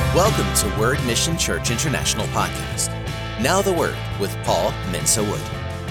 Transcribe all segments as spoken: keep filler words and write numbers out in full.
Welcome to Word Mission Church International Podcast. Now the Word with Paul Mensa Wood.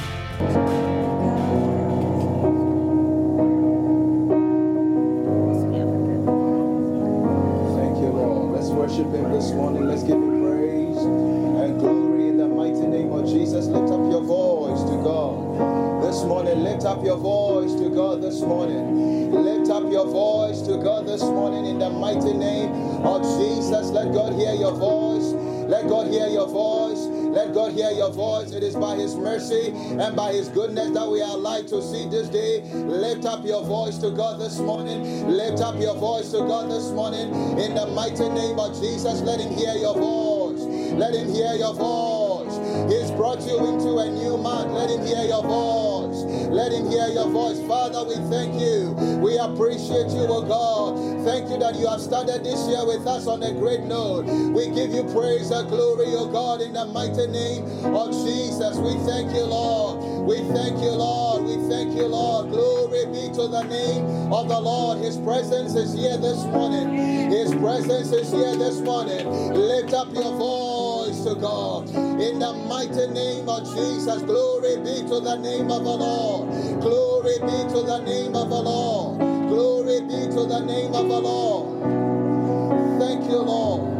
Thank you, Lord. Let's worship Him this morning. Let's give Him praise and glory in the mighty name of Jesus. Lift up your voice to God this morning. Lift up your voice to God this morning. Lift up your voice to God this morning in the mighty name of Jesus. Let God hear your voice. Let God hear your voice. Let God hear your voice. It is by His mercy and by His goodness that we are alive to see this day. Lift up your voice to God this morning. Lift up your voice to God this morning in the mighty name of Jesus. Let Him hear your voice. Let Him hear your voice. He's brought you into a new month. Let Him hear your voice. Let Him hear your voice. Father, we thank you. We appreciate you, O God. Thank you that you have started this year with us on a great note. We give you praise and glory, O God, in the mighty name of Jesus. We thank you, Lord. We thank you, Lord. We thank you, Lord. Glory be to the name of the Lord. His presence is here this morning. His presence is here this morning. Lift up your voice to God. In the mighty name of Jesus. Glory be to the name of the Lord. Glory be to the name of the Lord. Glory be to the name of the Lord. Thank you, Lord.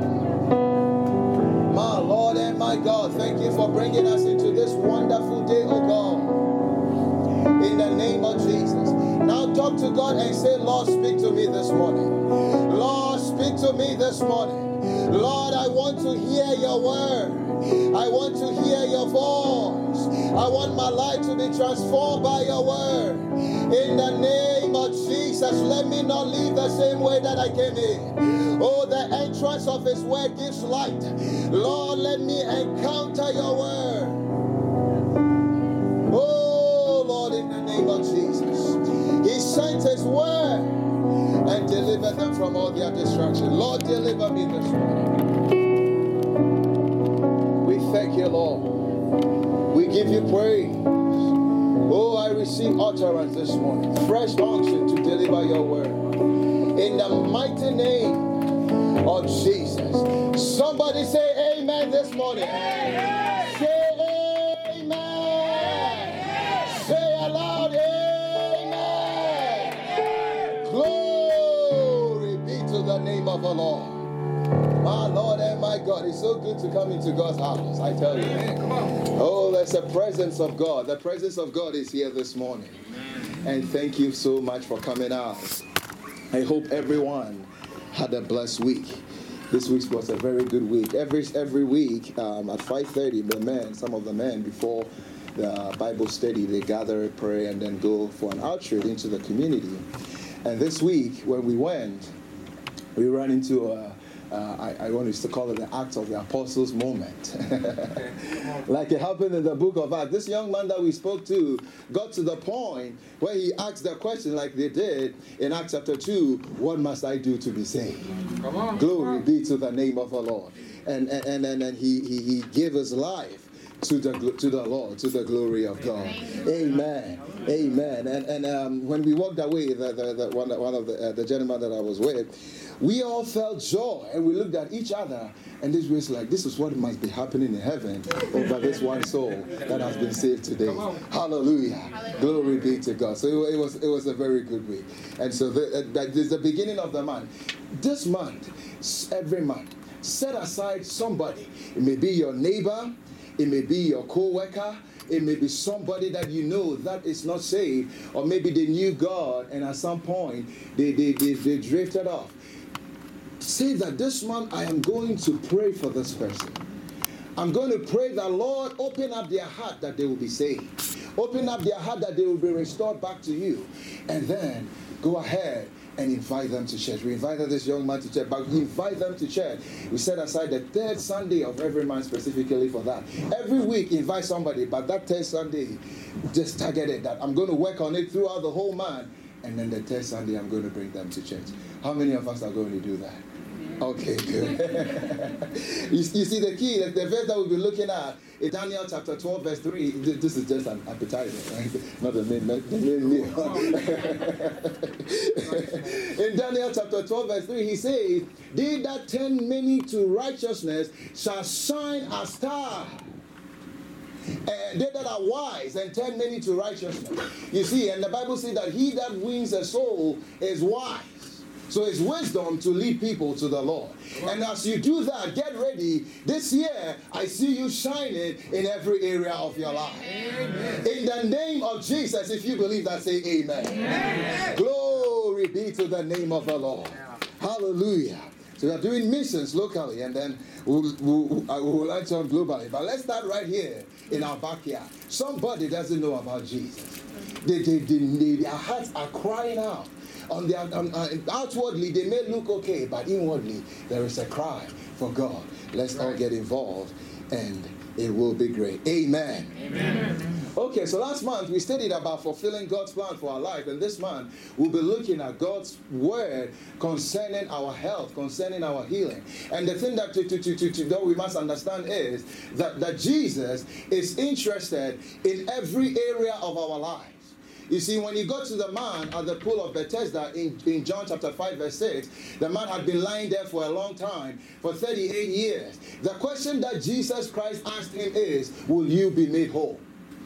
My Lord and my God, thank you for bringing us into this wonderful day, oh God. In the name of Jesus. Now talk to God and say, Lord, speak to me this morning. Lord, speak to me this morning. Lord, I want to hear your word. I want to hear your voice. I want my life to be transformed by your word. In the name of Jesus, let me not leave the same way that I came in. Oh, the entrance of his word gives light. Lord, let me encounter your word. Oh, Lord, in the name of Jesus. He sent his word and delivered them from all their destruction. Lord, deliver me this morning. We thank you, Lord. We give you praise. Oh, I receive utterance this morning. Fresh unction to deliver your word. In the mighty name of Jesus. Somebody say amen this morning. Amen. Say amen. Amen. Say aloud amen. Amen. Glory be to the name of the Lord. My Lord and my God, it's so good to come into God's house, I tell you. Amen. Come on. Oh, there's a presence of God. The presence of God is here this morning. Amen. And thank you so much for coming out. I hope everyone had a blessed week. This week was a very good week. Every every week um, at five thirty, the men, some of the men before the Bible study, they gather, pray, and then go for an outreach into the community. And this week, when we went, we ran into a Uh, I, I want to call it the Acts of the Apostles moment. Like it happened in the book of Acts. This young man that we spoke to got to the point where he asked the question like they did in Acts chapter two, what must I do to be saved? Come on. Glory be to the name of the Lord. And and, and, and, and he, he, he gave his life to the to the Lord, to the glory of God. Amen. Amen. And and um, when we walked away, the, the, the one, one of the, uh, the gentlemen that I was with, we all felt joy, and we looked at each other, and this was like, this is what must be happening in heaven over this one soul that has been saved today. Hallelujah. Hallelujah. Glory be to God. So it was it was a very good week. And so the, uh, this is the beginning of the month. This month, every month, set aside somebody. It may be your neighbor, it may be your co-worker, it may be somebody that you know that is not saved, or maybe they knew God and at some point they, they, they, they drifted off. Say that this month I am going to pray for this person. I'm going to pray that, Lord, open up their heart that they will be saved. Open up their heart that they will be restored back to you. And then go ahead and invite them to church. We invited this young man to church, but we invite them to church. We set aside the third Sunday of every month specifically for that. Every week, invite somebody, but that third Sunday, just target it. That I'm going to work on it throughout the whole month, and then the third Sunday, I'm going to bring them to church. How many of us are going to do that? Okay, good. you, you see the key, the, the verse that we'll be looking at in Daniel chapter twelve, verse three. This is just an appetizer, right? Not the main, the main meal. In Daniel chapter twelve, verse three, he says, "They that turn many to righteousness shall shine as stars. And they that are wise and turn many to righteousness." You see, and the Bible says that he that wins a soul is wise. So it's wisdom to lead people to the Lord. And as you do that, get ready. This year, I see you shining in every area of your life. Amen. In the name of Jesus, if you believe that, say amen. Amen. Glory be to the name of the Lord. Hallelujah. So we are doing missions locally, and then we'll, we'll, we'll launch on globally. But let's start right here in our backyard. Somebody doesn't know about Jesus. They, they, they, they, their hearts are crying out. On their, on, uh, outwardly, they may look okay, but inwardly, there is a cry for God. Let's all get involved, and it will be great. Amen. Amen. Okay, so last month we studied about fulfilling God's plan for our life, and this month we'll be looking at God's word concerning our health, concerning our healing. And the thing that, to, to, to, to, to, that we must understand is that, that Jesus is interested in every area of our lives. You see, when you go to the man at the pool of Bethesda in, in John chapter five, verse six, the man had been lying there for a long time, for thirty-eight years. The question that Jesus Christ asked him is, will you be made whole?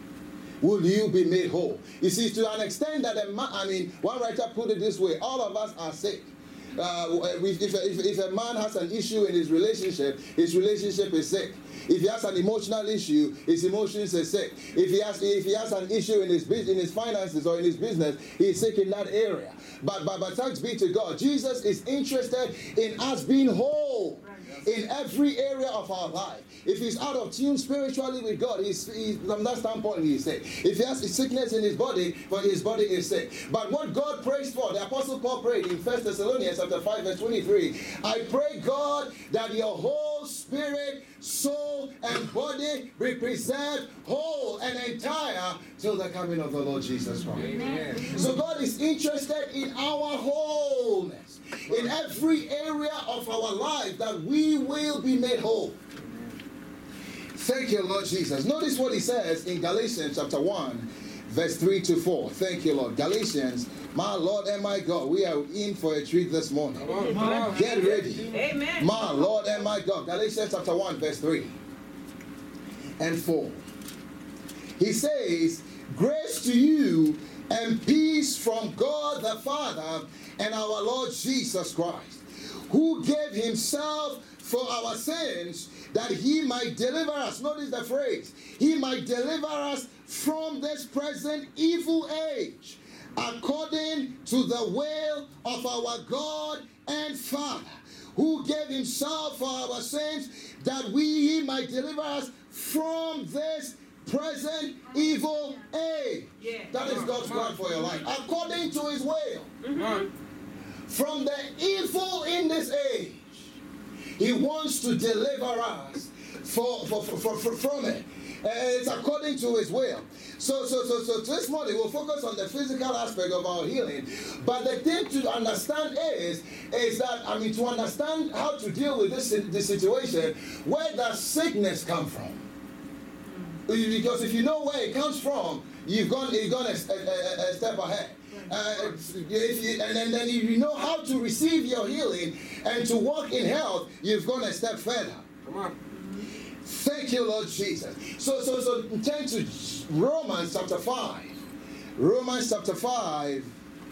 Will you be made whole? You see, to an extent that a man, I mean, one writer put it this way, all of us are sick. Uh, if, if, if a man has an issue in his relationship, his relationship is sick. If he has an emotional issue, his emotions are sick. If he has if he has an issue in his in his finances or in his business, he is sick in that area. But but but thanks be to God, Jesus is interested in us being whole in every area of our life. If he's out of tune spiritually with God, he's, he's from that standpoint he's sick. If he has sickness in his body, but his body is sick. But what God prays for, the Apostle Paul prayed in First Thessalonians chapter five, verse twenty-three. I pray, God, that your whole spirit, soul, and body be preserved whole and entire till the coming of the Lord Jesus Christ. Amen. So God is interested in our wholeness, in every area of our life, that we will be made whole. Thank you, Lord Jesus. Notice what he says in Galatians chapter one, verse three to four. Thank you, Lord. Galatians, my Lord and my God, we are in for a treat this morning. Get ready. Amen. My Lord and my God. Galatians chapter one, verse three and four. He says, grace to you and peace from God the Father and our Lord Jesus Christ, who gave himself for our sins, that he might deliver us. Notice the phrase. He might deliver us from this present evil age, according to the will of our God and Father, who gave himself for our sins, that we he might deliver us from this present evil age. Yeah. That is God's plan for your life, according to his will. Mm-hmm. From the evil in this age, he wants to deliver us for, for, for, for, for, from it. Uh, it's according to his will. So, so, so, so this morning we'll focus on the physical aspect of our healing. But the thing to understand is, is that, I mean, to understand how to deal with this, this situation, where does sickness come from? Because if you know where it comes from, you've gone, you've gone a, a, a step ahead. Uh, if you, and, and then if you know how to receive your healing and to walk in health, you've gone a step further. Come on. Thank you, Lord Jesus. So, so, so turn to Romans chapter five. Romans chapter five.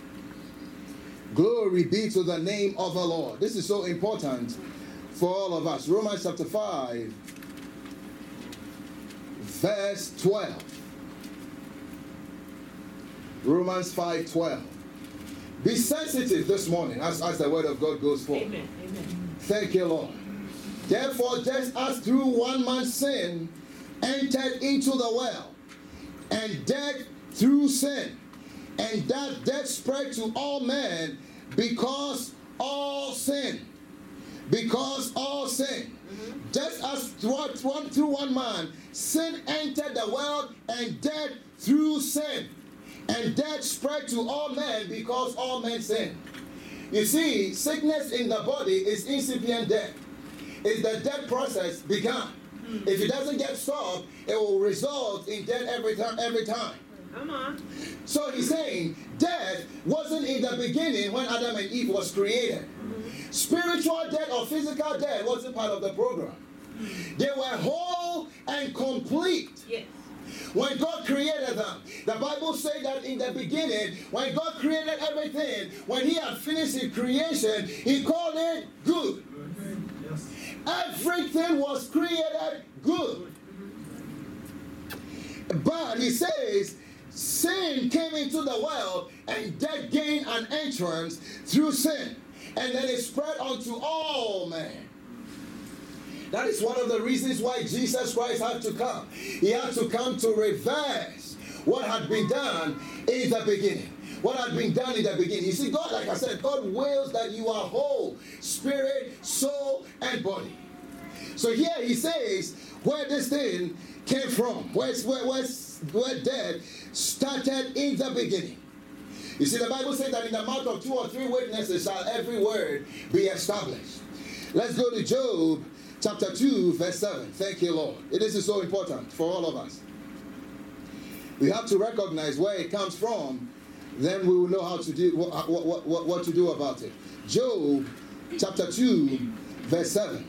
Glory be to the name of the Lord. This is so important for all of us. Romans chapter five, verse twelve. Romans five twelve. Be sensitive this morning as, as the word of God goes forth. Amen. Amen. Thank you, Lord. Therefore, just as through one man's sin entered into the world, and death through sin, and that death spread to all men because all sin. Because all sin. Mm-hmm. Just as through one, through one man sin entered the world, and death through sin. And death spread to all men because all men sin. You see, sickness in the body is incipient death. It's the death process begun. If it doesn't get stopped, it will result in death every time. Every time. Come on. So he's saying death wasn't in the beginning when Adam and Eve was created. Mm-hmm. Spiritual death or physical death wasn't part of the program. Mm-hmm. They were whole and complete. Yes. When God created them, the Bible says that in the beginning, when God created everything, when he had finished his creation, he called it good. Yes. Everything was created good. But he says, sin came into the world and death gained an entrance through sin. And then it spread unto all men. That is one of the reasons why Jesus Christ had to come. He had to come to reverse what had been done in the beginning. What had been done in the beginning. You see, God, like I said, God wills that you are whole, spirit, soul, and body. So here he says where this thing came from, where, where, where, where death started in the beginning. You see, the Bible says that in the mouth of two or three witnesses shall every word be established. Let's go to Job chapter two, verse seven. Thank you, Lord. This is so important for all of us. We have to recognize where it comes from, then we will know how to do what, what, what, what to do about it. Job chapter two, verse seven.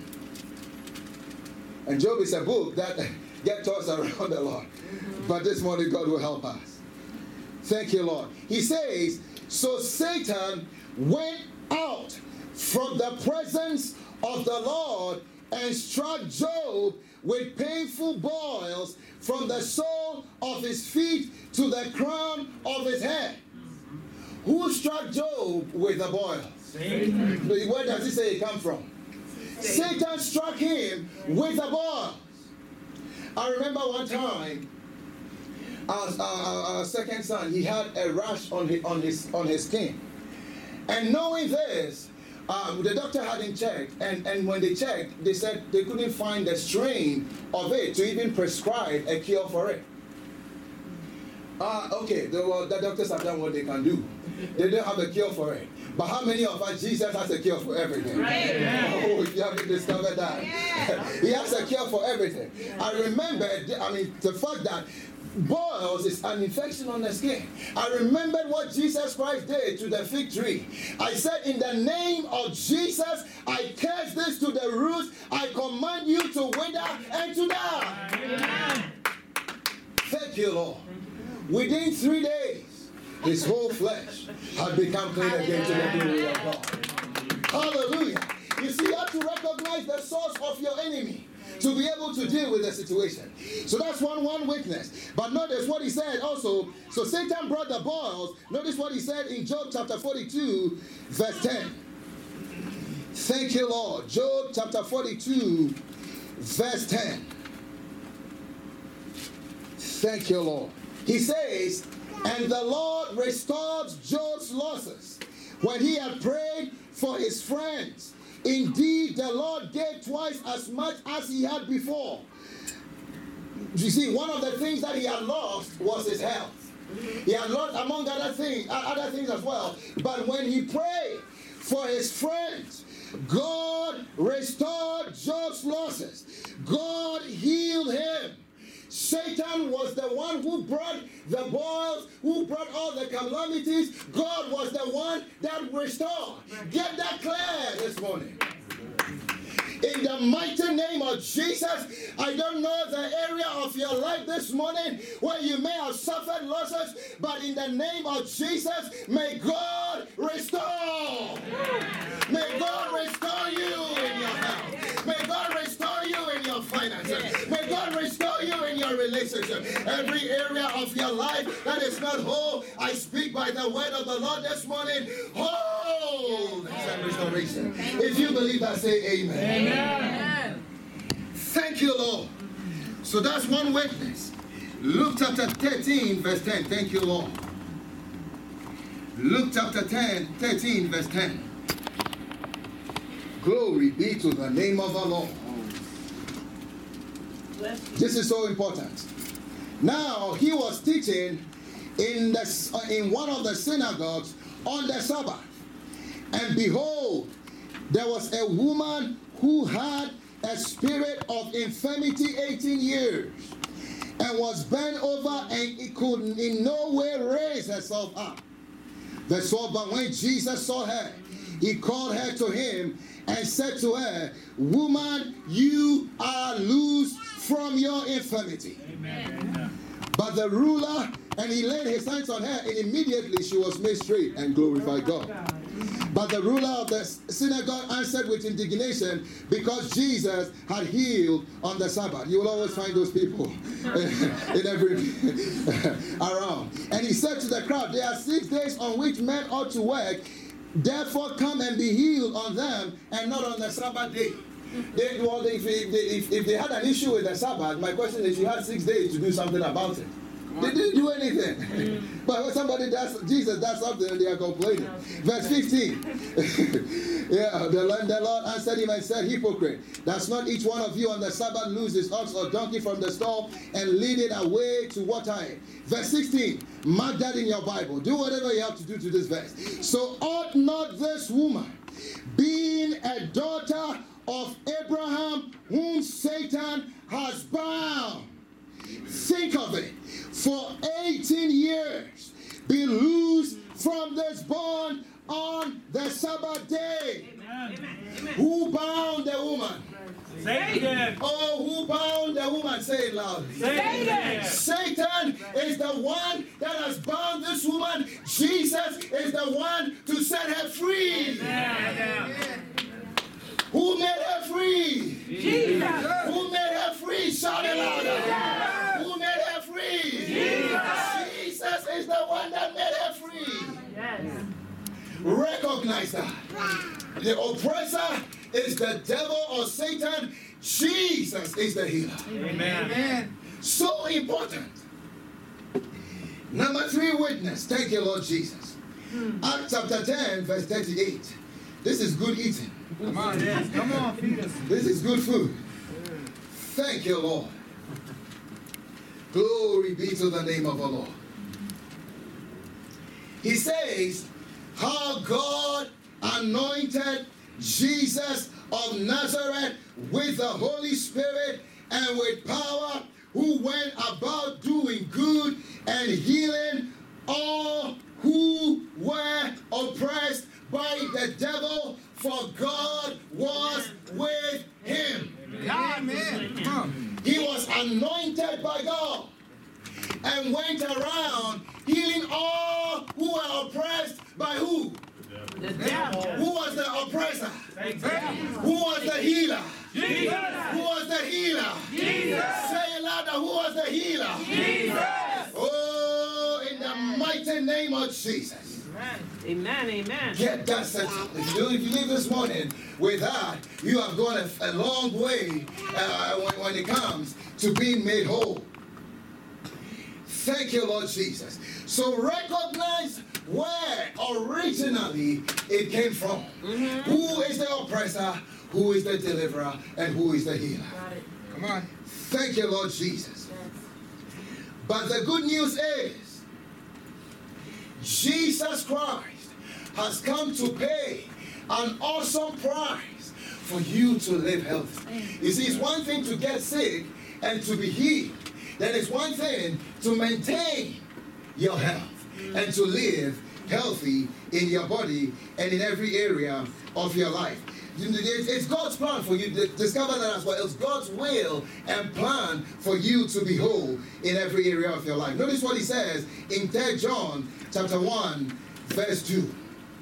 And Job is a book that gets tossed around a lot. But this morning God will help us. Thank you, Lord. He says, so Satan went out from the presence of the Lord and struck Job with painful boils from the sole of his feet to the crown of his head. Who struck Job with the boils? Satan. Where does he say it come from? Satan. Satan struck him with the boils. I remember one time, our, our, our second son, he had a rash on his, on his, on his skin. And knowing this, Um, the doctor had him checked, and, and when they checked, they said they couldn't find the strain of it to even prescribe a cure for it. Uh, okay, the, well, the doctors have done what they can do. They don't have a cure for it. But how many of us, Jesus has a cure for everything? Right. Oh, you haven't discovered that. Yeah. He has a cure for everything. Yeah. I remember, I mean, the fact that boils is an infection on the skin. I remembered what Jesus Christ did to the fig tree. I said, in the name of Jesus, I curse this to the roots. I command you to wither and to die. Amen. Thank you, Lord. Within three days, his whole flesh had become clean again to the glory of God. Hallelujah. You see, you have to recognize the source of your enemy to be able to deal with the situation. So that's one one witness. But notice what he said also. So Satan brought the boils. Notice what he said in Job chapter forty-two, verse ten. Thank you, Lord. Job chapter forty-two, verse ten. Thank you, Lord. He says, and the Lord restored Job's losses when he had prayed for his friends. Indeed, the Lord gave twice as much as he had before. You see, one of the things that he had lost was his health. He had lost, among other things, other things as well. But when he prayed for his friends, God restored Job's losses. God healed him. Satan was the one who brought the boils, who brought all the calamities. God was the one that restored. Get that clear this morning. In the mighty name of Jesus, I don't know the area of your life this morning where you may have suffered losses, but in the name of Jesus, may God restore. May God restore you in your health. May God restore you in your finances. May God restore you in your relationship. Every area of your life that is not whole, I speak by the word of the Lord this morning. Whole and restoration. If you believe that, say amen. Amen. Thank you, Lord. So that's one witness. Luke chapter thirteen, verse ten. Thank you, Lord. Luke chapter ten, thirteen, verse ten. Glory be to the name of the Lord. This is so important. Now, he was teaching in, the, in one of the synagogues on the Sabbath. And behold, there was a woman who had a spirit of infirmity eighteen years, and was bent over, and it could in no way raise herself up. Verse four, but when Jesus saw her, he called her to him and said to her, woman, you are loosed from your infirmity. Amen. But the ruler, and he laid his hands on her, and immediately she was made straight and glorified God. But the ruler of the synagogue answered with indignation, because Jesus had healed on the Sabbath. You will always find those people in every around. And he said to the crowd, there are six days on which men ought to work. Therefore come and be healed on them, and not on the Sabbath day. They, well, if, they, if, if they had an issue with the Sabbath, my question is, you had six days to do something about it. They didn't do anything. Mm. But when somebody does, Jesus does something, and they are complaining. Okay. Verse fifteen. Yeah, the, the Lord answered him and said, hypocrite, does not each one of you on the Sabbath loose his ox or donkey from the stall and lead it away to water it? Verse sixteen. Mark that in your Bible. Do whatever you have to do to this verse. So ought not this woman, being a daughter of Abraham, whom Satan has bound, think of it, for eighteen years, be loosed from this bond on the Sabbath day? Amen. Who bound the woman? Satan. Oh, who bound the woman? Say it loudly. Satan. Satan is the one that has bound this woman. Jesus is the one to set her free. Amen. Who made her free? Jesus. Who made her free? Shout it louder. Who made her free? Jesus. Jesus is the one that made her free. Yes. Recognize that. The oppressor is the devil or Satan. Jesus is the healer. Amen. Amen. So important. Number three, witness. Thank you, Lord Jesus. Hmm. Acts chapter ten, verse thirty-eight. This is good eating. Come on, yes. Come on, feed us. This is good food. Thank you, Lord. Glory be to the name of the Lord. He says, how God anointed Jesus of Nazareth with the Holy Spirit and with power, who went about doing good and healing all who were oppressed by the devil, for God was with him. Amen. He was anointed by God and went around healing all who were oppressed by who? The devil. Who was the oppressor? Exactly. Who was the healer? Jesus. Who was the healer? Jesus. Say it louder. Who was the healer? Jesus. Oh, in the mighty name of Jesus. Amen. Amen. Get that settled. If you, if you leave this morning with that, you have gone a, a long way uh, when, when it comes to being made whole. Thank you, Lord Jesus. So recognize where originally it came from. Mm-hmm. Who is the oppressor, who is the deliverer, and who is the healer? Got it. Come on. Thank you, Lord Jesus. Yes. But the good news is, Jesus Christ has come to pay an awesome price for you to live healthy. You see, it's one thing to get sick and to be healed. Then it's one thing to maintain your health and to live healthy in your body and in every area of your life. It's God's plan for you to discover that as well. It's God's will and plan for you to be whole in every area of your life. Notice what he says in Third John chapter one, verse two.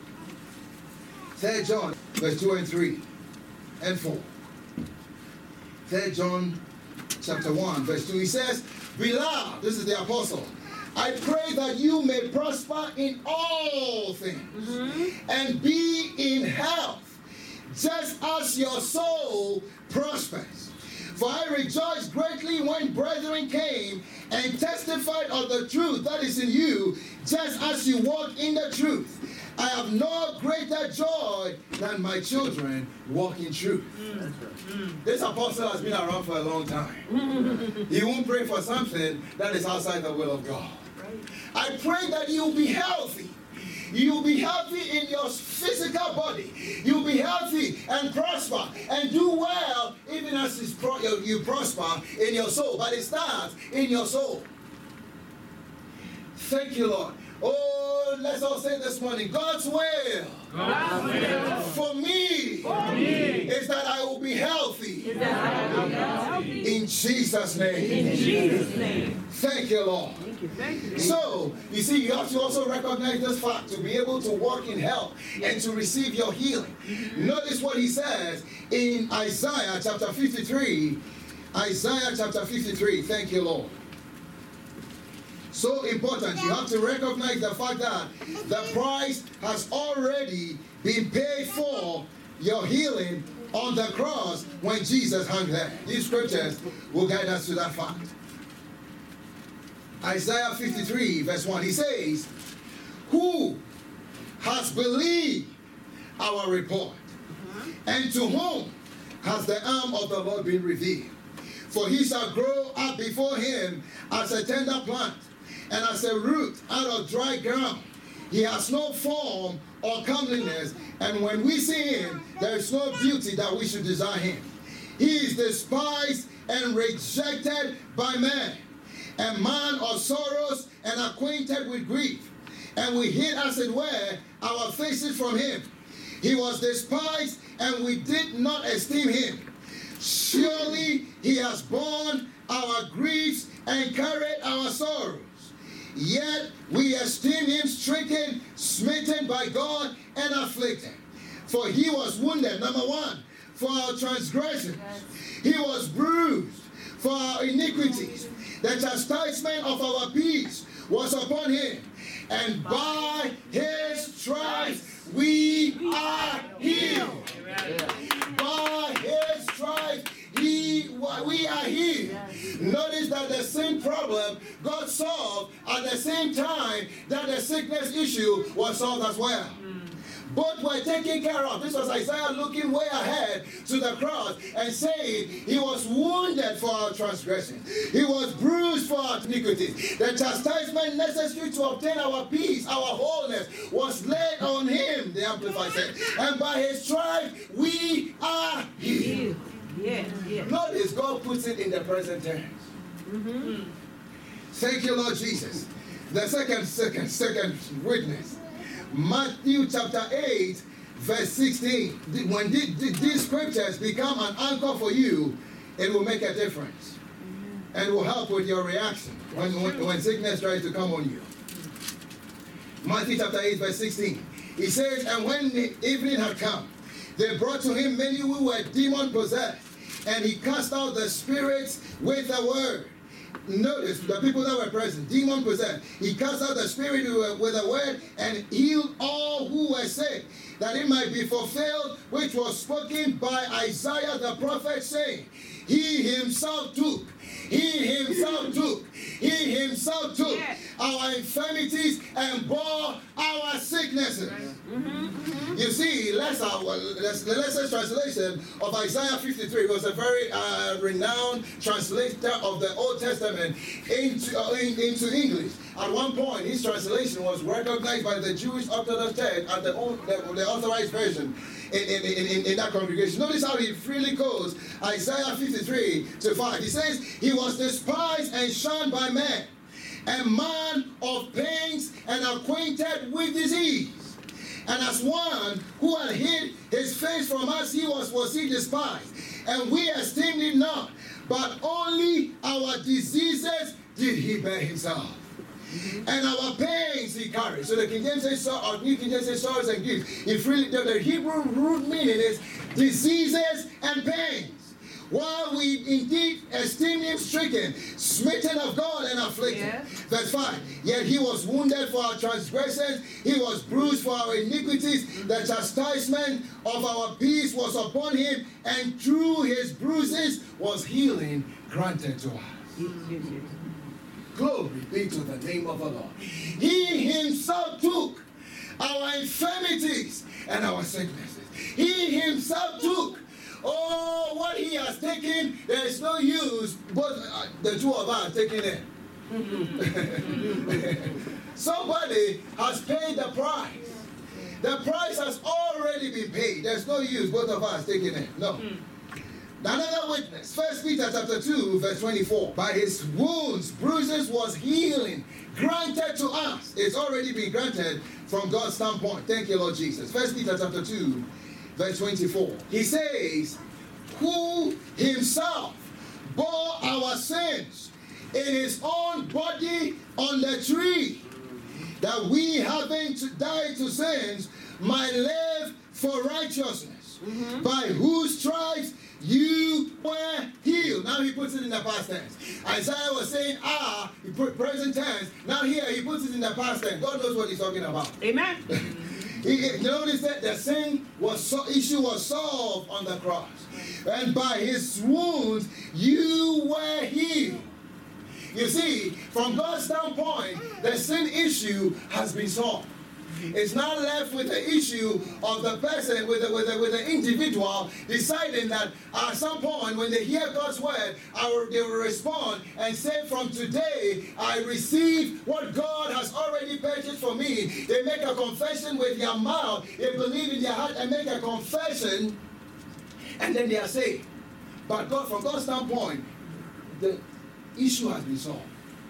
Third John, verse two and three and four. Third John chapter one, verse two. He says, beloved, this is the apostle, I pray that you may prosper in all things mm-hmm. and be in health, just as your soul prospers. For I rejoiced greatly when brethren came and testified of the truth that is in you, just as you walk in the truth. I have no greater joy than my children walk in truth. Mm. Mm. This apostle has been around for a long time. He won't pray for something that is outside the will of God. Right. I pray that you'll be healthy You'll be healthy in your physical body. You'll be healthy and prosper and do well even as you prosper in your soul. But it starts in your soul. Thank you, Lord. Oh, let's all say this morning, God's will, God's will for me, for me is that I will be healthy. I will be healthy. In Jesus' name. In Jesus' name. Thank you, Lord. Thank you. Thank you. So, you see, you have to also recognize this fact to be able to walk in health and to receive your healing. Notice what he says in Isaiah chapter fifty-three. Isaiah chapter fifty-three. Thank you, Lord. So important. You have to recognize the fact that the price has already been paid for your healing on the cross when Jesus hung there. These scriptures will guide us to that fact. Isaiah fifty-three verse one, he says, who has believed our report? And to whom has the arm of the Lord been revealed? For he shall grow up before him as a tender plant, and as a root out of dry ground. He has no form or comeliness, and when we see him, there is no beauty that we should desire him. He is despised and rejected by men, a man of sorrows and acquainted with grief. And we hid, as it were, our faces from him. He was despised, and we did not esteem him. Surely he has borne our griefs and carried our sorrows. Yet we esteem him stricken, smitten by God, and afflicted. For he was wounded, number one, for our transgressions. He was bruised for our iniquities. The chastisement of our peace was upon him, and by his stripes we are healed. By his stripes He, we are healed. Notice that the same problem God solved at the same time that the sickness issue was solved as well. Both were taken care of. This was Isaiah looking way ahead to the cross and saying he was wounded for our transgressions. He was bruised for our iniquities. The chastisement necessary to obtain our peace, our wholeness, was laid on him, the Amplified said. And by his stripes we are healed. Yes, yes. Notice God puts it in the present tense. Mm-hmm. Thank you, Lord Jesus. The second, second, second witness. Matthew chapter eight, verse sixteen. When these scriptures become an anchor for you, it will make a difference. And will help with your reaction when, when, when sickness tries to come on you. Matthew chapter eight, verse sixteen. He says, and when the evening had come, they brought to him many who were demon-possessed, and he cast out the spirits with a word. Notice the people that were present, demon-possessed. He cast out the spirit with a word and healed all who were sick, that it might be fulfilled which was spoken by Isaiah the prophet, saying, he himself took, he himself took, he himself took yes. our infirmities and bore our sicknesses. Mm-hmm, mm-hmm. You see, let's, uh, let's, the Lessons translation of Isaiah fifty-three was a very uh, renowned translator of the Old Testament into, uh, in, into English. At one point, his translation was recognized by the Jewish Orthodox Church as the, the, the authorized version in, in, in, in that congregation. Notice how he freely quotes Isaiah fifty-three to five. He says, he was despised and shunned by men, a man of pains and acquainted with disease. And as one who had hid his face from us, he was, was he despised. And we esteemed him not, but only our diseases did he bear himself. Mm-hmm. And our pains he carried. So the King James says, or New King James says, sorrows and griefs. If really, the, the Hebrew root meaning is diseases and pains. While we indeed esteem him stricken, smitten of God and afflicted. Yes. Verse five. Yet he was wounded for our transgressions, he was bruised for our iniquities. Mm-hmm. The chastisement of our peace was upon him, and through his bruises was healing granted to us. Mm-hmm. Glory be to the name of the Lord. He himself took our infirmities and our sicknesses. He himself took. Oh, what he has taken, there is no use, but uh, the two of us taking it. somebody has paid the price. The price has already been paid. There's no use both of us taking it. No. Mm. Another witness, First Peter chapter two, verse twenty-four. By his wounds, bruises was healing granted to us. It's already been granted from God's standpoint. Thank you, Lord Jesus. First Peter chapter two, verse twenty-four. He says, who himself bore our sins in his own body on the tree, that we, having to die to sins, might live for righteousness, mm-hmm. by whose stripes you were healed. Now he puts it in the past tense. Isaiah was saying, ah, he put present tense. Now here he puts it in the past tense. God knows what he's talking about. Amen. He noticed that the sin was so, issue was solved on the cross. And by his wounds, you were healed. You see, from God's standpoint, the sin issue has been solved. It's not left with the issue of the person, with the, with the, with the individual deciding that at some point when they hear God's word, I, they will respond and say, from today, I receive what God has already purchased for me. They make a confession with their mouth, they believe in their heart and make a confession, and then they are saved. But God, from God's standpoint, the issue has been solved.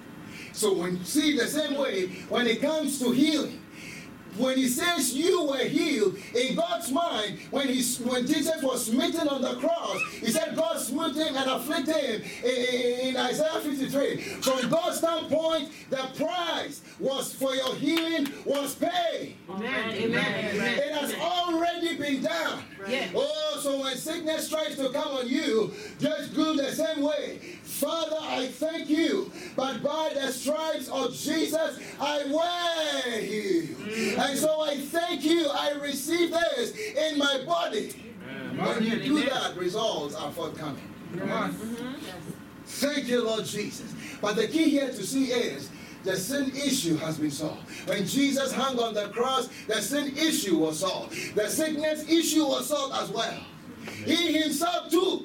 So when you see the same way, when it comes to healing, when he says you were healed, in God's mind, when he, when Jesus was smitten on the cross, he said God smote him and afflicted him in, in Isaiah fifty-three. From God's standpoint, the price was for your healing was paid. Amen. Amen. Amen. It has already been done. Yes. Oh, so when sickness tries to come on you, just do the same way. Father, I thank you, but by the stripes of Jesus, I were healed. Mm-hmm. And so I thank you, I receive this in my body. Amen. When you do that, results are forthcoming. Mm-hmm. Thank you, Lord Jesus. But the key here to see is, the sin issue has been solved. When Jesus hung on the cross, the sin issue was solved. The sickness issue was solved as well. He himself took.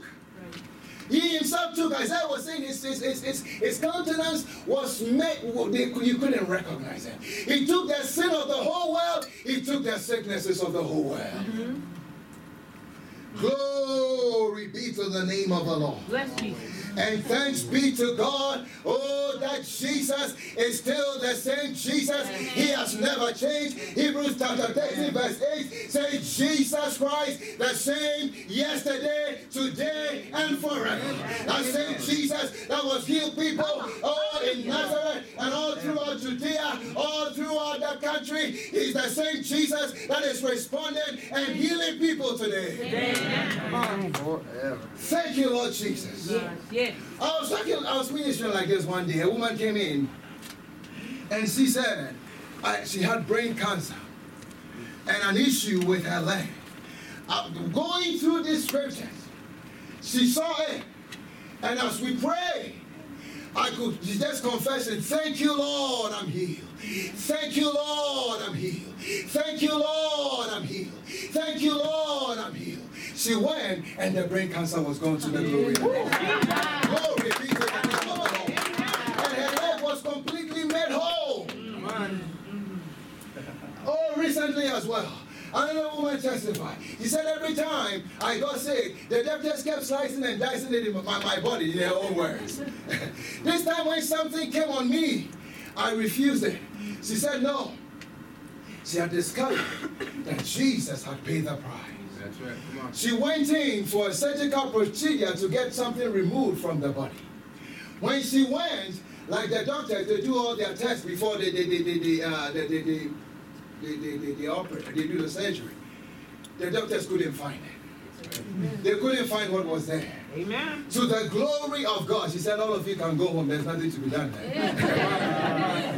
He himself took, Isaiah was saying, his, his, his, his, his countenance was made, you couldn't recognize him. He took the sin of the whole world, he took the sicknesses of the whole world. Mm-hmm. Glory be to the name of the Lord. Bless you. And thanks be to God, oh, that Jesus is still the same Jesus. He has never changed. Hebrews chapter thirteen verse eight says Jesus Christ the same yesterday, today, and forever. That same Jesus that was healed people all in Nazareth and all throughout Judea, all throughout the country. He's the same Jesus that is responding and healing people today. Amen. Thank you, Lord Jesus. Yes. Yes. I was talking, I was ministering like this one day. A woman came in and she said I, she had brain cancer and an issue with her leg. Uh, going through these scriptures, she saw it, and as we pray, I could just confess it. Thank you, Lord, I'm healed. Thank you, Lord, I'm healed. Thank you, Lord, I'm healed. Thank you, Lord, I'm healed. She went, and the brain cancer was gone to the glory of God. Glory be to the name of the Lord. And her leg was completely made whole. Oh, recently as well. Another woman testified. He said every time I got sick, the doctors kept slicing and dicing it in my, my body, in their own words. This time when something came on me, I refused it. She said no. She had discovered that Jesus had paid the price. That's right. Come on. She went in for a surgical procedure to get something removed from the body. When she went, like the doctors, they do all their tests before they they they they, they, uh, they, they, they They, they, they, they operate, they do the surgery. The doctors couldn't find it. Amen. They couldn't find what was there. Amen. To the glory of God. She said, all of you can go home. There's nothing to be done there.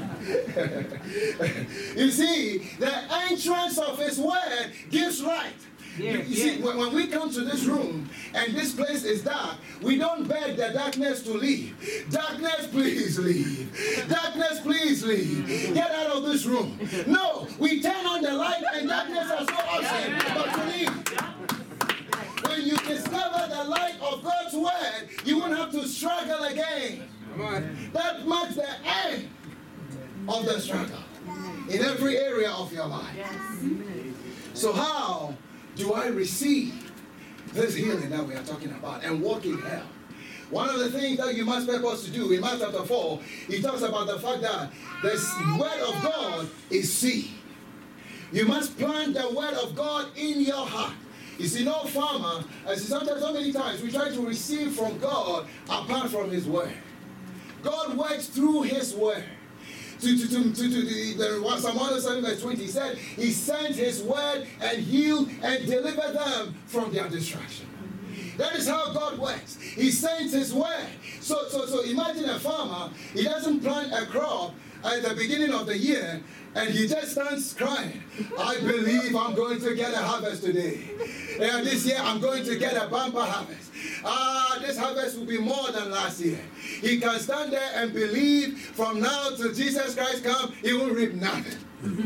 You see, the entrance of his word gives light. Yeah, you, you yeah. see, when, when we come to this room and this place is dark, we don't beg the darkness to leave. Darkness, please leave. Darkness, please leave. Get out of this room. No, we turn on the light and darkness has no option but to leave. When you discover the light of God's word, you won't have to struggle again. That marks the end of the struggle. in every area of your life. So how do I receive this healing that we are talking about and walk in health? One of the things that you must purpose to do in Mark chapter four, he talks about the fact that the word of God is seed. You must plant the word of God in your heart. You see, no farmer, as sometimes so many times we try to receive from God apart from his word. God works through his word. To, to, to, to, to the, the, Psalm one oh seven verse twenty, he said, he sent his word and healed and delivered them from their destruction. That is how God works. He sends his word. So, so, so imagine a farmer, he doesn't plant a crop at the beginning of the year and he just stands crying, I believe I'm going to get a harvest today. And this year I'm going to get a bumper harvest. Ah, this harvest will be more than last year. He can stand there and believe from now till Jesus Christ comes, he will reap nothing.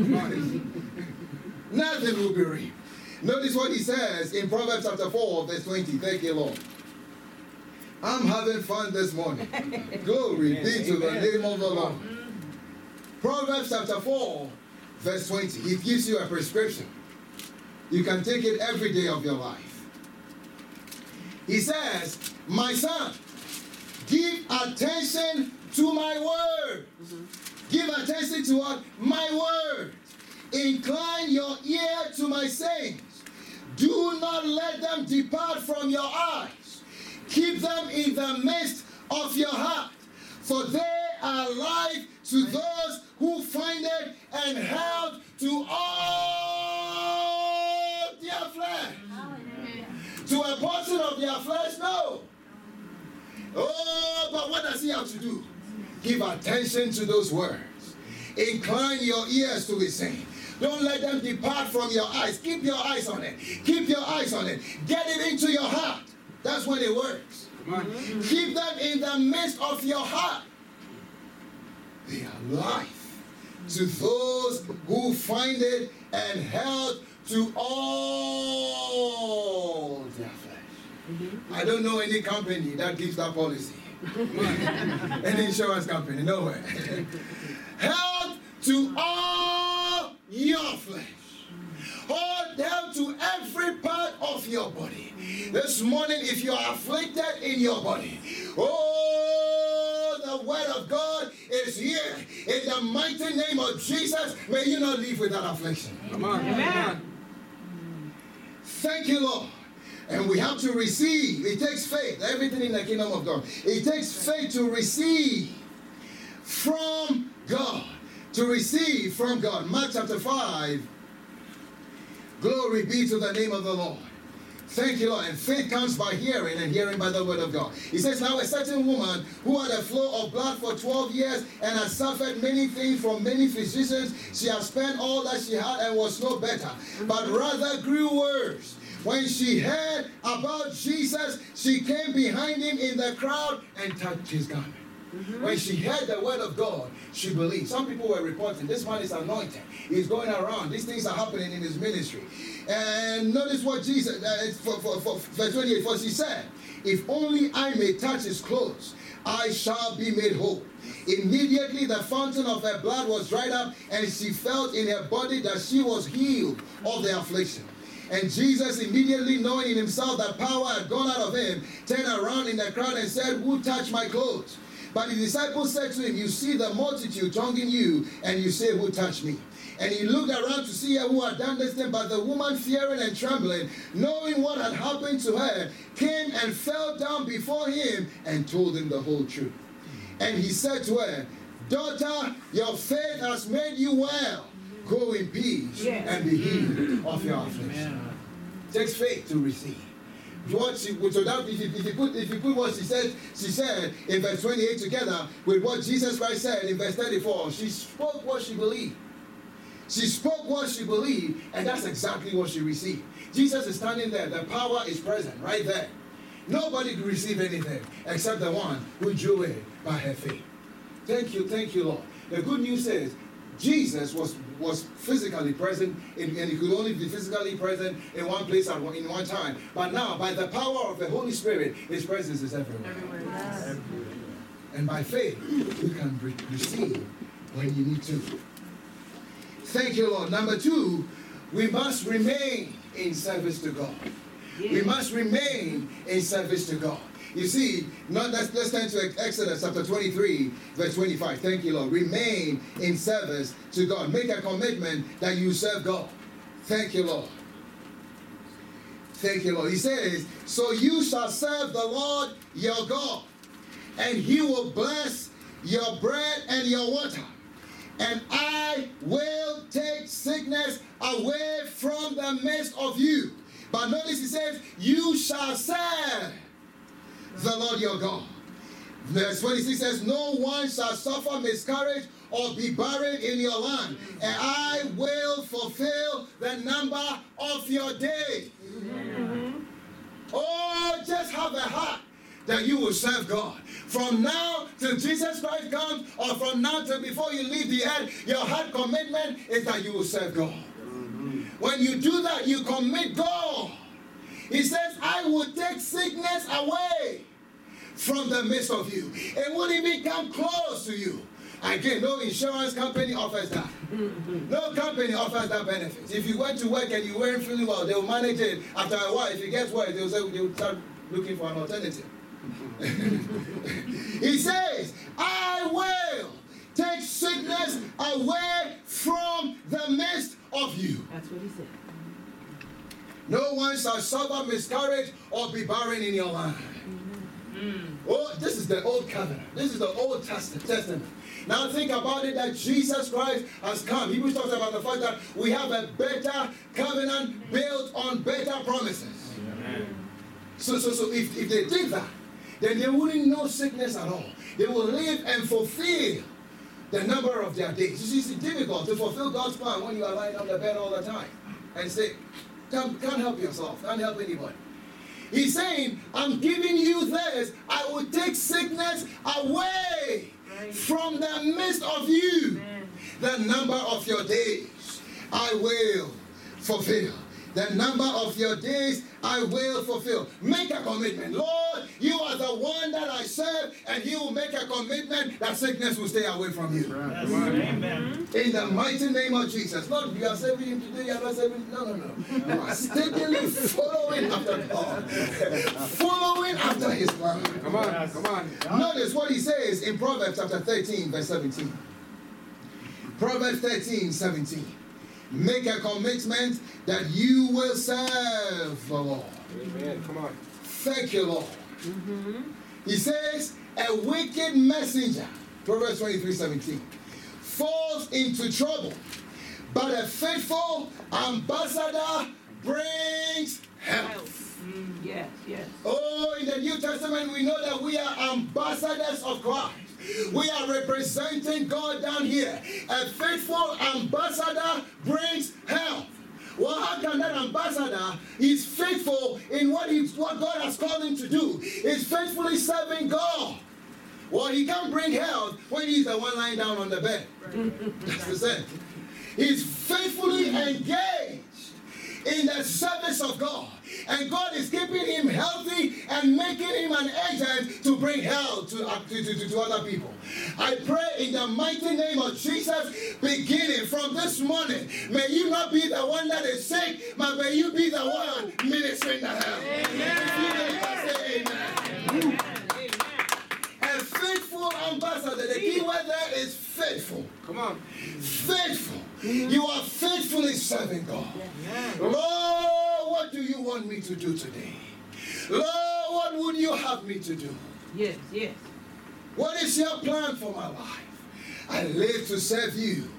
Nothing will be reaped. Notice what he says in Proverbs chapter four, verse twenty. Thank you, Lord. I'm having fun this morning. Glory be to the name of the Lord. Proverbs chapter four, verse twenty. He gives you a prescription. You can take it every day of your life. He says, my son, give attention to my word. Mm-hmm. Give attention to what? My word. Incline your ear to my sayings. Do not let them depart from your eyes. Keep them in the midst of your heart. For they are life to those who find it and health to all their flesh. To a portion of their flesh, no. Oh, but what does he have to do? Give attention to those words. Incline your ears to his saying. Don't let them depart from your eyes. Keep your eyes on it. Keep your eyes on it. Get it into your heart. That's when it works. Keep them in the midst of your heart. They are life to those who find it and health to all their flesh. Mm-hmm. I don't know any company that gives that policy. Any insurance company, nowhere. Health to all your flesh. Hold health to every part of your body. This morning, if you are afflicted in your body, oh, the word of God is here. In the mighty name of Jesus, may you not live with that affliction. Come on. Amen. Thank you, Lord. And we have to receive. It takes faith. Everything in the kingdom of God. It takes faith to receive from God. To receive from God. Mark chapter five. Glory be to the name of the Lord. Thank you, Lord. And faith comes by hearing, and hearing by the word of God. He says, now a certain woman who had a flow of blood for twelve years and had suffered many things from many physicians, she had spent all that she had and was no better, but rather grew worse. When she heard about Jesus, she came behind him in the crowd and touched his garment. Mm-hmm. When she heard the word of God, she believed. Some people were reporting, this man is anointed. He's going around. These things are happening in his ministry. And notice what Jesus, uh, for, for, for, verse twenty-eight, for she said, if only I may touch his clothes, I shall be made whole. Immediately the fountain of her blood was dried up, and she felt in her body that she was healed of the affliction. And Jesus, immediately knowing in himself that power had gone out of him, turned around in the crowd and said, who touched my clothes? But the disciples said to him, you see the multitude thronging you, and you say, who touched me? And he looked around to see her who had done this thing, but the woman, fearing and trembling, knowing what had happened to her, came and fell down before him and told him the whole truth. And he said to her, daughter, your faith has made you well. Go in peace and be healed of your affliction. It takes faith to receive. What she, so that if, you, if, you put, if you put what she said, she said in verse twenty-eight together with what Jesus Christ said in verse thirty-four, she spoke what she believed. She spoke what she believed, and that's exactly what she received. Jesus is standing there. The power is present right there. Nobody could receive anything except the one who drew it by her faith. Thank you, thank you, Lord. The good news is Jesus was, was physically present, in, and he could only be physically present in one place at one, in one time. But now, by the power of the Holy Spirit, his presence is everywhere. Everywhere. Yes. Everywhere. And by faith, you can re- receive when you need to. Thank you, Lord. Number two, we must remain in service to God. Yes. We must remain in service to God. You see, not, let's, let's turn to Exodus chapter twenty-three, verse twenty-five. Thank you, Lord. Remain in service to God. Make a commitment that you serve God. Thank you, Lord. Thank you, Lord. He says, so you shall serve the Lord your God, and he will bless your bread and your water, and I will take sickness away from the midst of you. But notice he says, you shall serve the Lord your God. Verse twenty-six says, no one shall suffer miscarriage or be barren in your land, and I will fulfill the number of your days. Mm-hmm. Oh, just have a heart that you will serve God. From now till Jesus Christ comes, or from now till before you leave the earth, your heart commitment is that you will serve God. Mm-hmm. When you do that, you commit God. He says, I will take sickness away from the midst of you. It won't even come close to you. Again, no insurance company offers that. No company offers that benefit. If you went to work and you weren't feeling well, they will manage it. After a while, if it gets worse, they will say they will start looking for an alternative. He says, I will take sickness away from the midst of you. That's what he said. No one shall suffer miscarriage or be barren in your land. Mm. Oh, this is the old covenant. This is the Old Testament. Now think about it, that Jesus Christ has come. Hebrews talks about the fact that we have a better covenant built on better promises. Amen. So, so, so if, if they did that, then they wouldn't know sickness at all. They will live and fulfill the number of their days. You see, it's difficult to fulfill God's plan when you are lying on the bed all the time and sick. Can't, can't help yourself. Can't help anybody. He's saying, I'm giving you this. I will take sickness away right from the midst of you. Amen. The number of your days I will fulfill. The number of your days I will fulfill. Make a commitment. Lord, you are the one that I serve, and you will make a commitment that sickness will stay away from you. Right. Amen. In the mighty name of Jesus. Lord, you are saving him today, you are not saving him. No, no, no. You are steadily following after God. Following after his plan. Come on, come on. Notice what he says in Proverbs chapter thirteen, verse seventeen. Proverbs thirteen, seventeen. Make a commitment that you will serve the Lord. Amen. Come on. Thank you, Lord. Mm-hmm. He says, a wicked messenger, Proverbs twenty-three, seventeen, falls into trouble, but a faithful ambassador brings health. Mm, yes, yes. Oh, in the New Testament, we know that we are ambassadors of Christ. We are representing God down here. A faithful ambassador brings health. Well, how can that ambassador is faithful in what, he, what God has called him to do? He's faithfully serving God. Well, he can't bring health when he's the one lying down on the bed. That's the sense. He's faithfully engaged in the service of God. And God is keeping him healthy and making him an agent to bring health to, uh, to, to, to other people. I pray in the mighty name of Jesus, beginning from this morning, may you not be the one that is sick, but may you be the one ministering the health. Amen. Say amen. Amen. A faithful ambassador, the key word there is faithful. Come on. Faithful. Mm-hmm. You are faithfully serving God. Yeah. Lord, what do you want me to do today? Lord, what would you have me to do? Yes, yes. What is your plan for my life? I live to serve you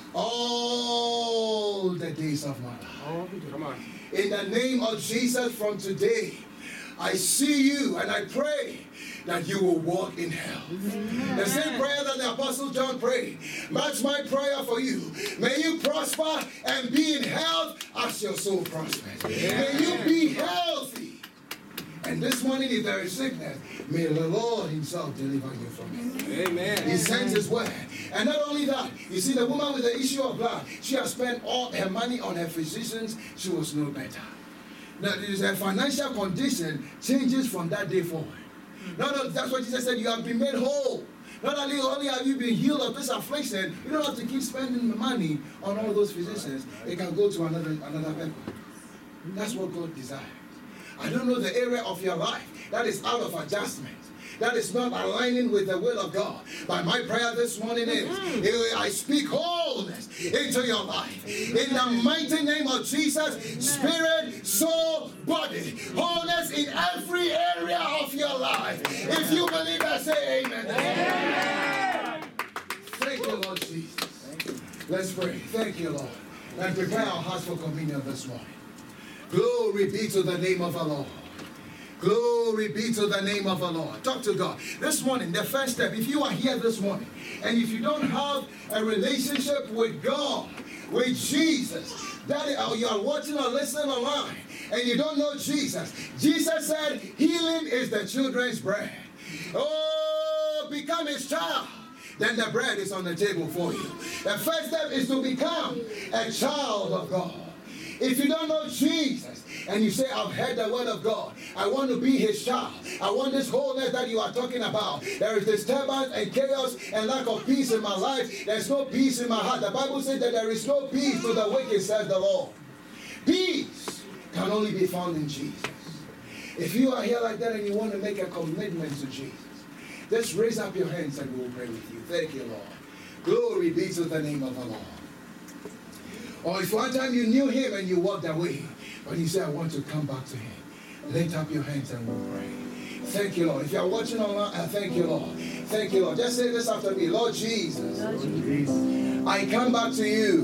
all the days of my life. Oh, come on. In the name of Jesus, from today, I see you and I pray that you will walk in health. Amen. The same prayer that the Apostle John prayed. That's my prayer for you. May you prosper and be in health as your soul prospers. Amen. May you be healthy. And this morning, if there is sickness, may the Lord himself deliver you from it. Amen. He sends his word. And not only that, you see the woman with the issue of blood, she has spent all her money on her physicians. She was no better. Now, her financial condition changes from that day forward. No, no, that's what Jesus said. You have been made whole. Not only, only have you been healed of this affliction, you don't have to keep spending money on all those physicians. It can go to another another level. That's what God desires. I don't know the area of your life that is out of adjustment, that is not aligning with the will of God. But my prayer this morning is, I speak wholeness into your life. In the mighty name of Jesus, spirit, soul, body, wholeness in every area of your life. If you believe that, say amen. Amen. Thank you, Lord Jesus. Let's pray. Thank you, Lord. And prepare our hearts for communion this morning. Glory be to the name of the Lord. Glory be to the name of the Lord. Talk to God. This morning, the first step, if you are here this morning, and if you don't have a relationship with God, with Jesus, that or you are watching or listening online, and you don't know Jesus, Jesus said, healing is the children's bread. Oh, become his child. Then the bread is on the table for you. The first step is to become a child of God. If you don't know Jesus, and you say, I've heard the word of God, I want to be his child, I want this wholeness that you are talking about. There is disturbance and chaos and lack of peace in my life. There's no peace in my heart. The Bible says that there is no peace to the wicked, says the Lord. Peace can only be found in Jesus. If you are here like that and you want to make a commitment to Jesus, just raise up your hands and we'll pray with you. Thank you, Lord. Glory be to the name of the Lord. Or if one time you knew him and you walked away, but you say, I want to come back to him, lift up your hands and we'll pray. Thank you, Lord. If you're watching online, uh, thank you, Lord. Thank you, Lord. Just say this after me. Lord Jesus, Lord Jesus, I come back to you.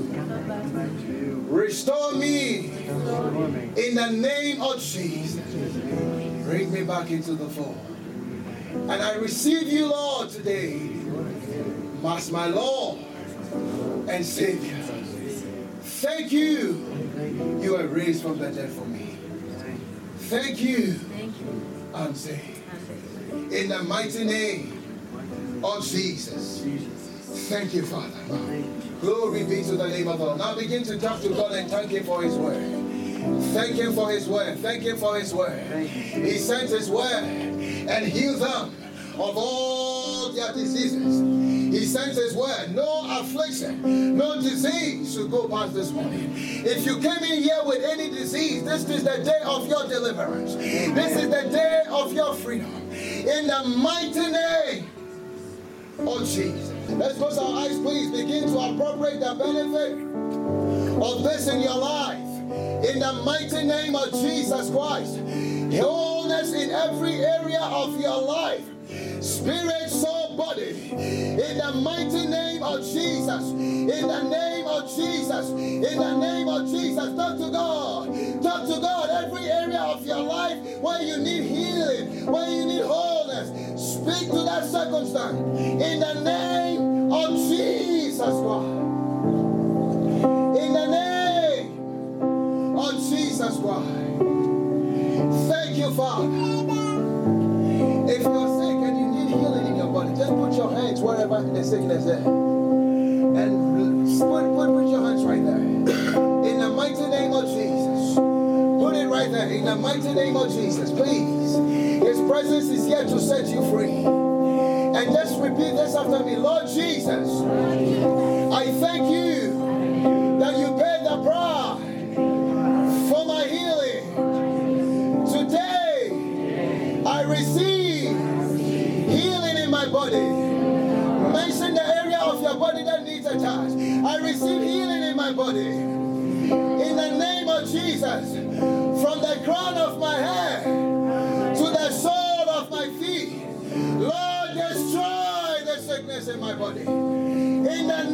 Restore me in the name of Jesus. Bring me back into the fold. And I receive you, Lord, today as my Lord and Savior. Thank you. You are raised from the dead for me. Thank you. I'm saved. In the mighty name of Jesus. Thank you, Father. Glory be to the name of the Lord. Now begin to talk to God and thank him for his word. Thank him for his word. Thank him for his word. He sent his word and healed them of all their diseases. He sent his word. No affliction, no disease should go past this morning. If you came in here with any disease, this is the day of your deliverance. This is the day of your freedom. In the mighty name of Jesus. Let's close our eyes, please. Begin to appropriate the benefit of this in your life. In the mighty name of Jesus Christ. Wholeness in every area of your life. Spirit, soul, body. In the mighty name of Jesus. In the name of Jesus. In the name of Jesus. Talk to God. Talk to God. Every area of your life where you need healing, where you need wholeness. Speak to that circumstance. In the name of Jesus Christ. In the name of Jesus Christ. Thank you, Father. If you're sick and you need healing in your body, just put your hands wherever the sickness is. And put, put, put your hands right there. In the mighty name of Jesus. Put it right there. In the mighty name of Jesus. Please. His presence is here to set you free. And just repeat this after me. Lord Jesus, I thank you that you paid the price for my healing. Today, I receive healing in my body. Mention the area of your body that needs a touch. I receive healing in my body. In the name of Jesus, from the crown of my head to the sole of my feet, Lord, destroy the sickness in my body. In the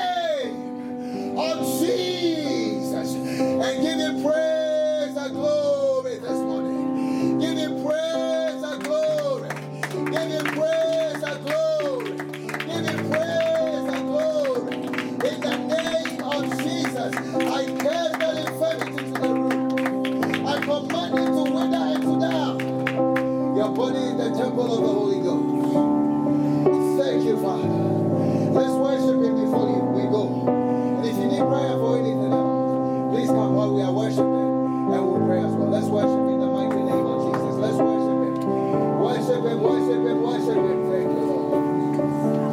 name of Jesus, and give him praise and glory this morning. Give him praise and glory. Give him praise and glory. Give him praise and glory. In the name of Jesus, I cast that infirmity to the root. I command it to wither and to die. Your body is the temple of the Holy Ghost. Thank you, Father. Let's worship him before we go. And if you need prayer for anything else, please come while we are worshiping and we'll pray as well. Let's worship in the mighty name of Jesus. Let's worship him. Worship him, worship him, worship him. Thank you, Lord.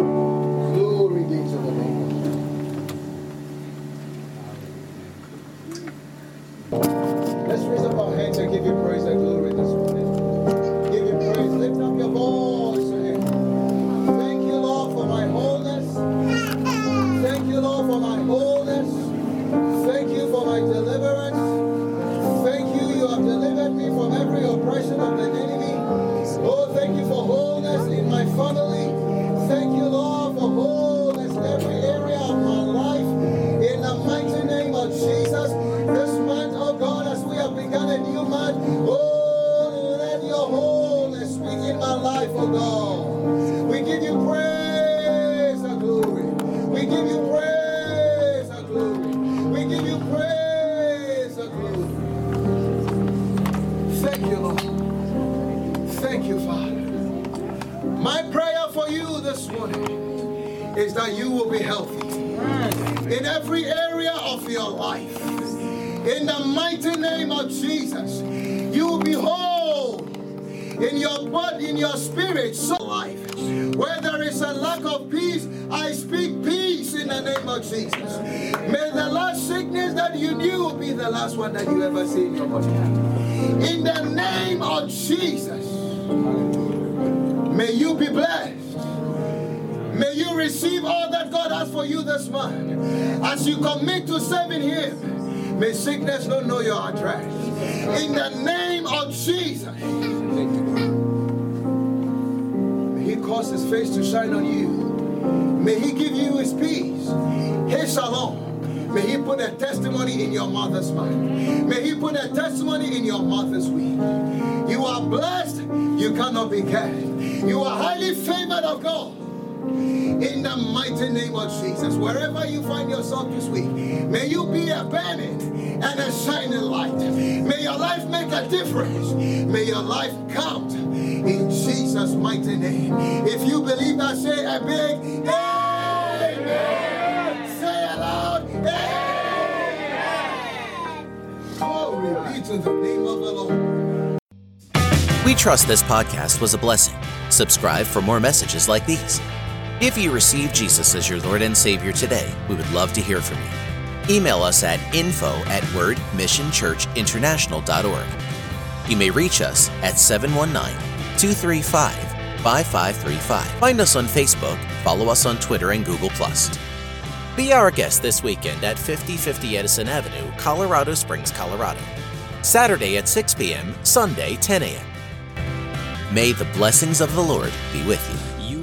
faithful God. We give you praise and glory. We give you praise and glory. We give you praise and glory. Thank you, Lord. Thank you, Father. My prayer for you this morning is that you will be healthy in every area of your life. In the mighty name of Jesus, you will be whole in your body, in your spirit, soul, life. Where there is a lack of peace, I speak peace in the name of Jesus. May the last sickness that you knew be the last one that you ever see in your body. In the name of Jesus, may you be blessed. May you receive all that God has for you this month. As you commit to serving Him, may sickness not know your address. In the name of Jesus, may He cause His face to shine on you. May He give you His peace, His shalom. May He put a testimony in your mother's mind. May He put a testimony in your mother's week. You are blessed. You cannot be cursed. You are highly favored of God. In the mighty name of Jesus, wherever you find yourself this week, may you be a burning and a shining light. May your life make a difference. May your life count in Jesus' mighty name. If you believe that, say a big amen. Say aloud, amen. Glory be to the name of the Lord. We trust this podcast was a blessing. Subscribe for more messages like these. If you receive Jesus as your Lord and Savior today, we would love to hear from you. Email us at info at word mission church international dot org. You may reach us at seven one nine, two three five, five five three five. Find us on Facebook, follow us on Twitter and Google plus. Be our guest this weekend at fifty fifty Edison Avenue, Colorado Springs, Colorado. Saturday at six p.m., Sunday ten a.m. May the blessings of the Lord be with you. You